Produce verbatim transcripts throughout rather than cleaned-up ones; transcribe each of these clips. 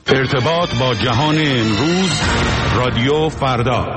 ارتباط با جهان امروز، رادیو فردا.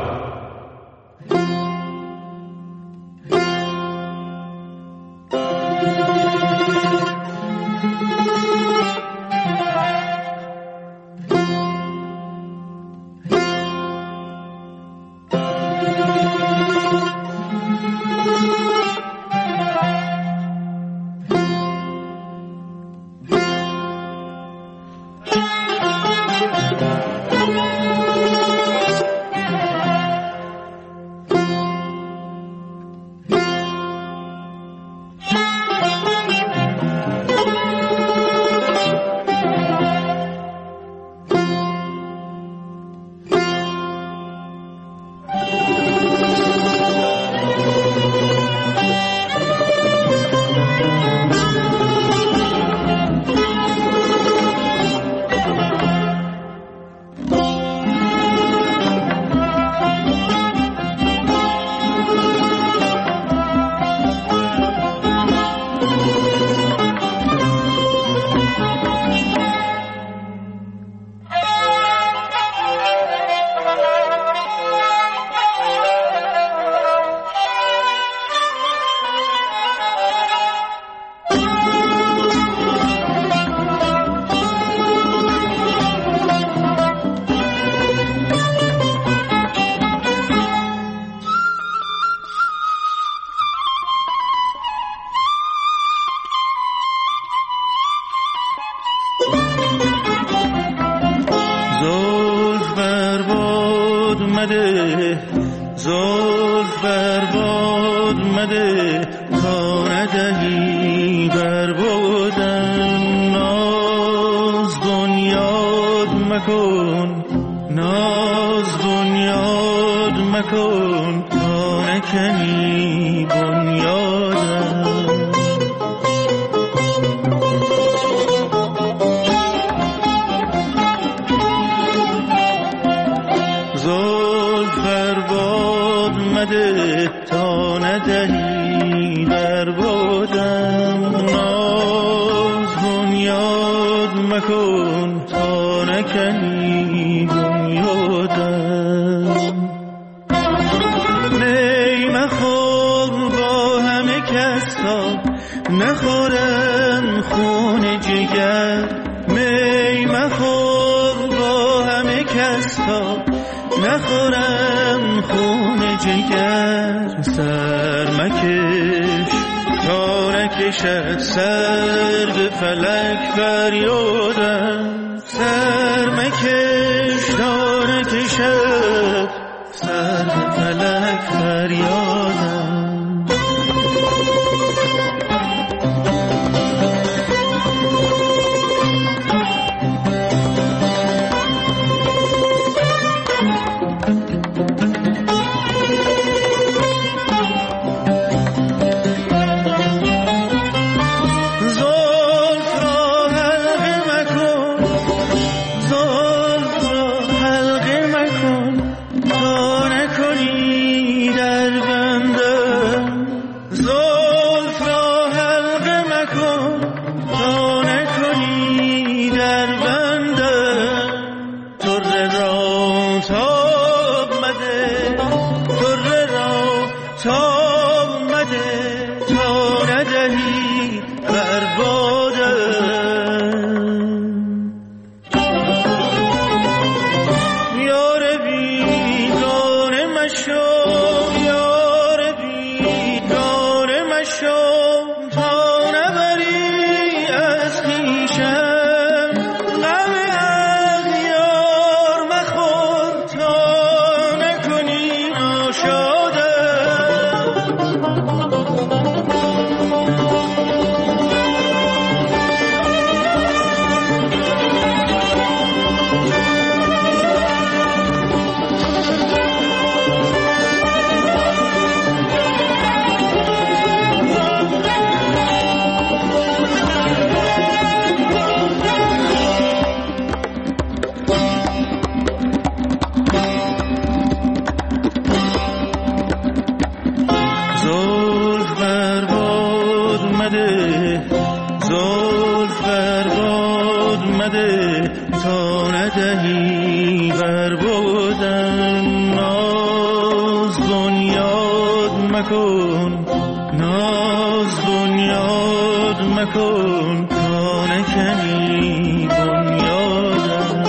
بده تا ندهی بر بودن. ناز بنیاد مکن، ناز بنیاد مکن تا نکنی بنیادم.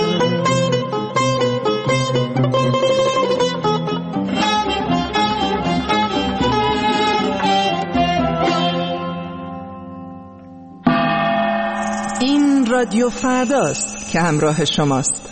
این رادیو فرداست که همراه شماست.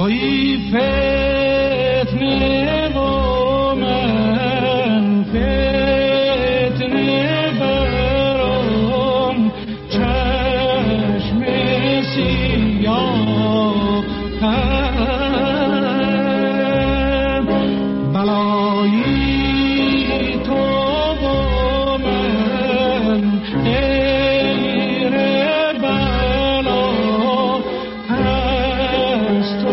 بلایی فتنه و من فتنه برام چشم سیاه هم بلایی تو و من غیر بلا از تو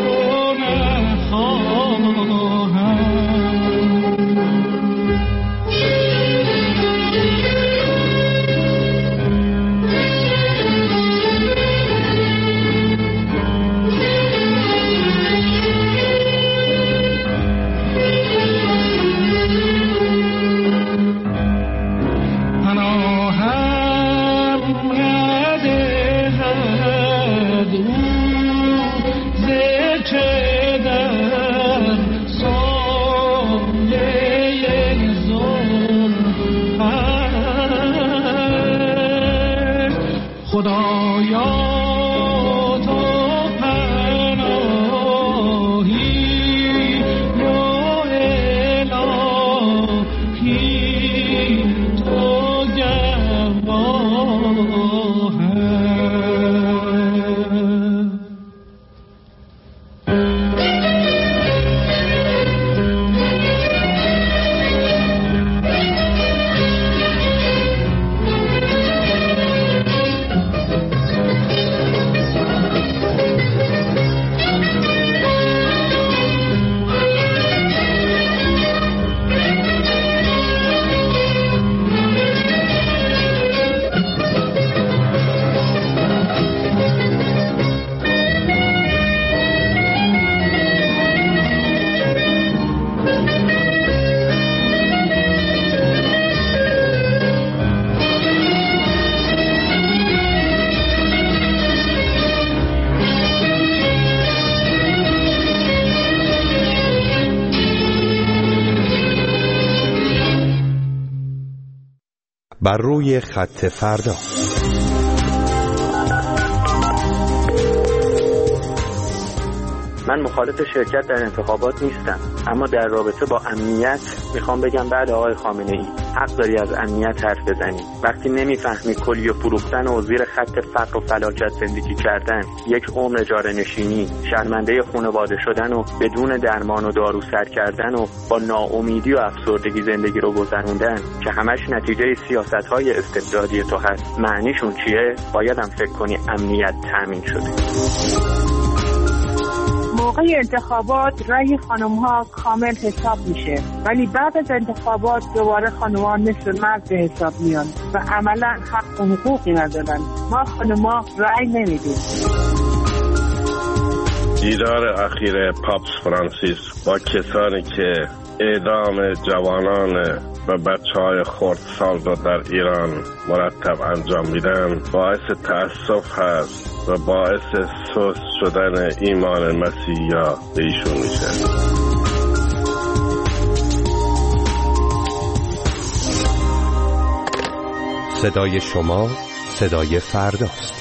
بر روی خط فردا. من مخالف شرکت در انتخابات نیستم، اما در رابطه با امنیت میخوام بگم بعد آقای خامنه ای حق داری از امنیت حرف بزنی. وقتی نمیفهمی کلیه فروختن و زیر خط فقر و فلاکت زندگی کردن، یک عمر اجاره نشینی، شرمنده خانواده شدن و بدون درمان و دارو سر کردن و با ناامیدی و افسردگی زندگی رو گذروندن که همش نتیجه سیاست‌های استبدادی تو هست، معنیشون چیه؟ بایدم فکر کنی امنیت تامین شده. موقع انتخابات رأی خانم‌ها کامل حساب میشه، ولی بعد از انتخابات دوباره خانم‌ها مثل مرد به حساب میان و عملا حق و حقوقی ندارن. ما خانم‌ها رأی نمیدیم. دیدار اخیر پاپس فرانسیس با کسانی که اعدام جوانان و بچه‌های خردسال را در ایران مرتب انجام میدن باعث تأسف هست و باعث سست شدن ایمان مسیحا به ایشون میشه. صدای شما صدای فرداست.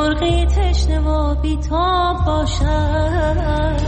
مرغی تشنه و بی‌تاب باشد.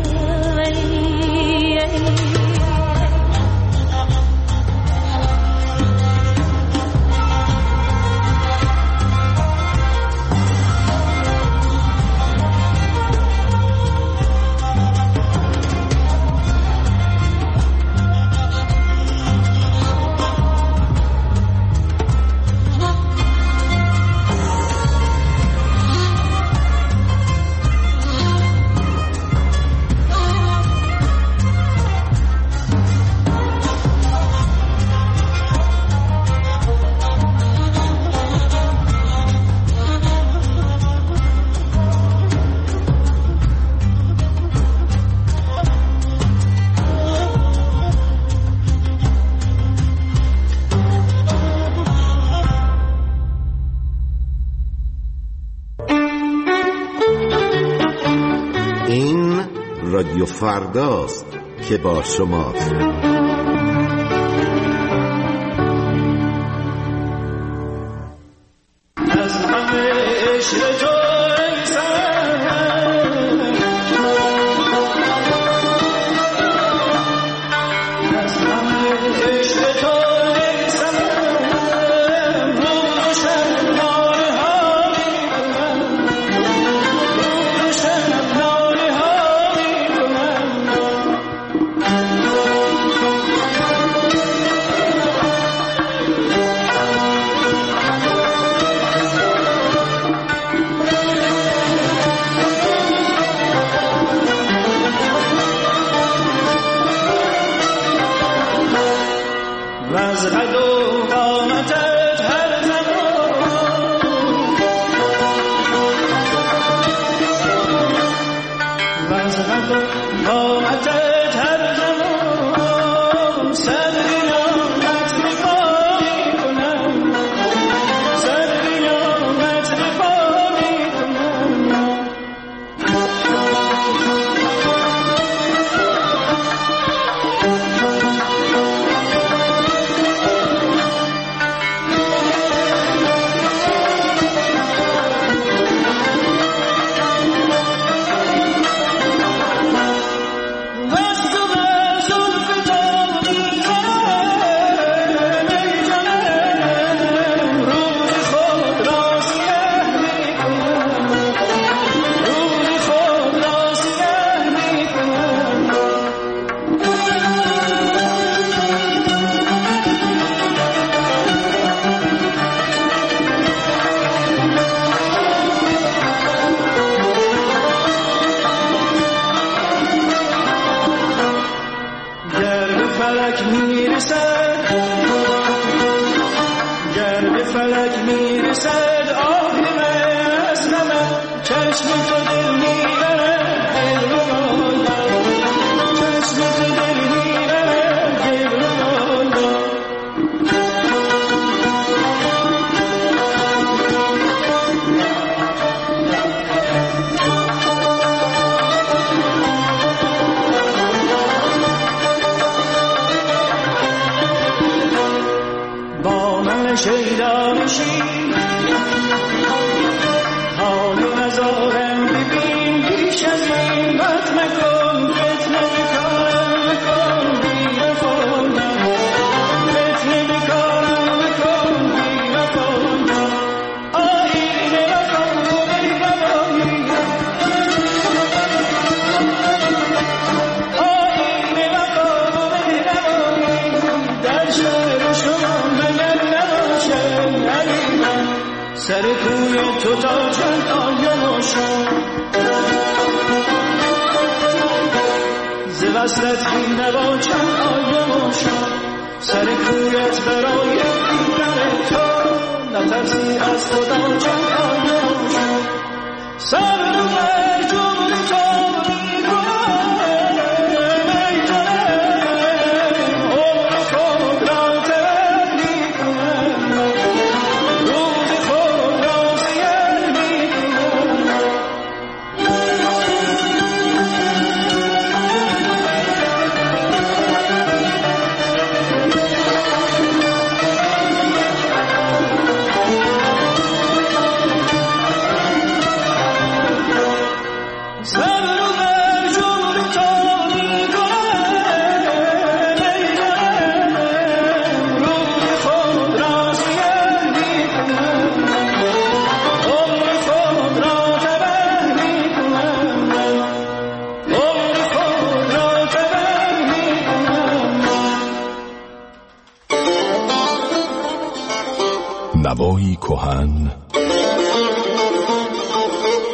رادیو فرداست که با شماست.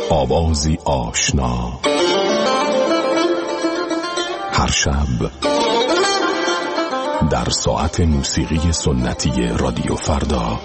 آوازی آشنا، هر شب در ساعت موسیقی سنتی رادیو فردا.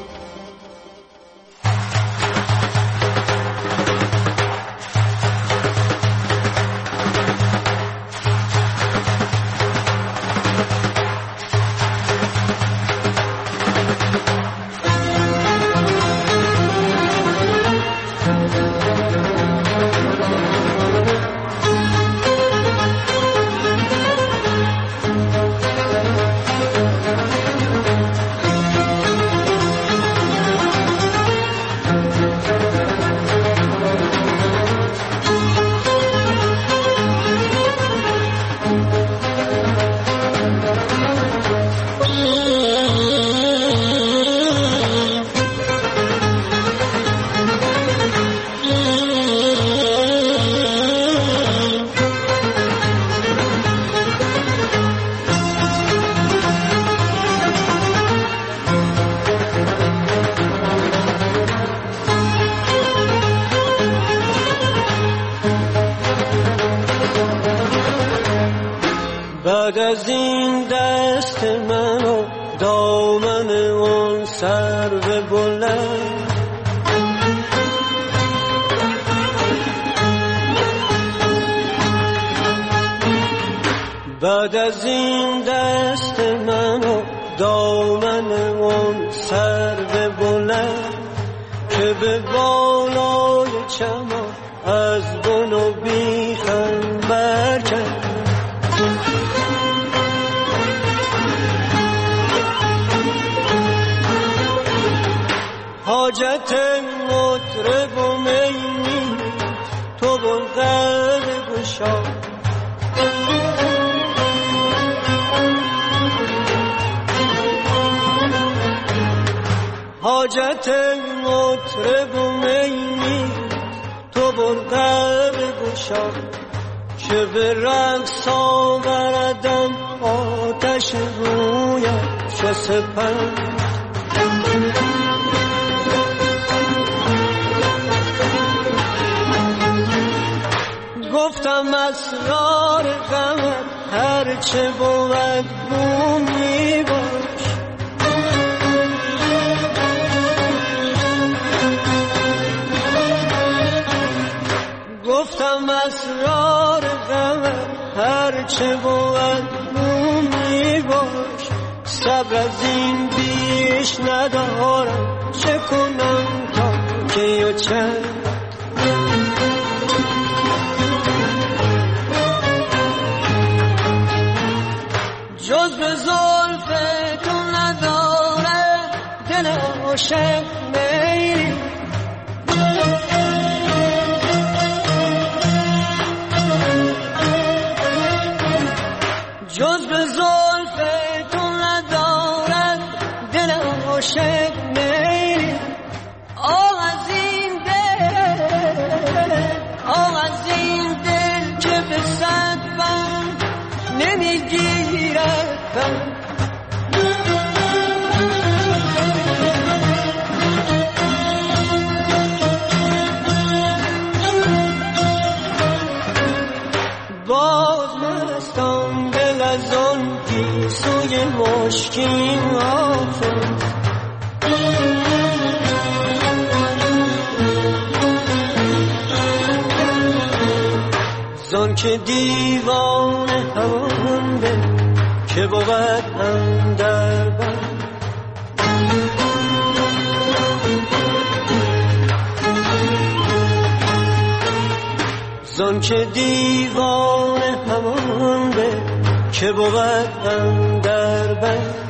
بعد از این دست من و دامن اون سرو بلند، بعد از این دست من و دامن اون سرو بلند که به بالای چمان از بن و بیخم برکن، حاجت مطرب و می تو بلغل گشا، حاجت مطرب و می تو بلغل گشا که به رقص آوردم آتش رویت چه سپند. گفتم اسرار غمت هرچه بود بومی باش، گفتم اسرار غمت هرچه بود بومی باش، صبر از این بیش ندارم چه کنم تا که و چند. جز به زلف تو نداره دل عاشق میری، جز به زلف تو نداره دل عاشق میری. آه از این دل، آه از این دل که به صد بند نمیگیرد باز مستان دل از آن گیسوی مشکین آفت، زان که دیوان همانده که بود اندر بند، زان که دیوان همانده که بود اندر بند.